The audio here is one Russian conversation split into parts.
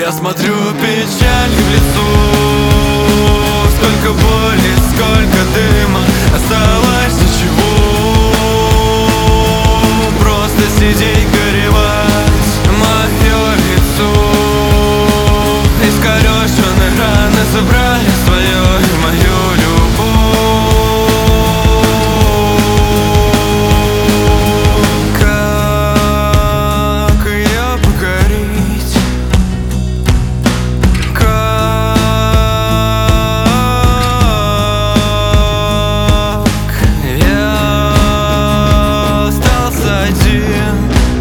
Я смотрю печалью в лицо. Сколько боли, сколько дыма, осталось ничего. Просто сидеть, горевать. Мое лицо искореженные раны забрали свое и мою любовь. Как ее покорить? Как я остался один?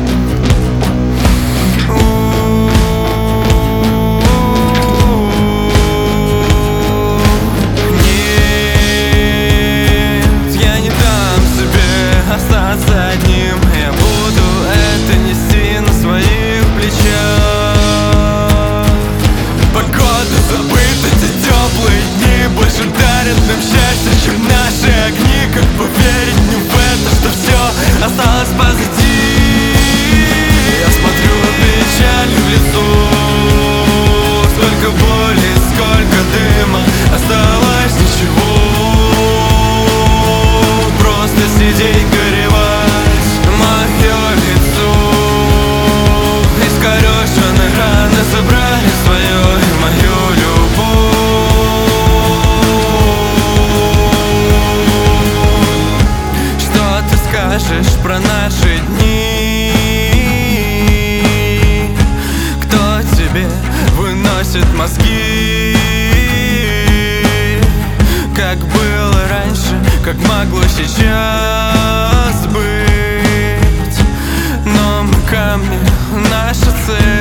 Остаться одним, я буду это нести на своих плечах. Погода забыта, те теплые дни больше дарят нам счастье, чем наши огни. Как поверить мне в это, что все осталось позади? Я смотрю печалью в лицо. Сколько боли, сколько дыма, осталось ничего. Просто сидеть, горевать. Мое лицо искореженные раны забрали свое и мою любовь. Что ты скажешь про наши дни? Кто тебе выносит мозги? Как было раньше, как могло сейчас быть. Но мы камни, наша цель.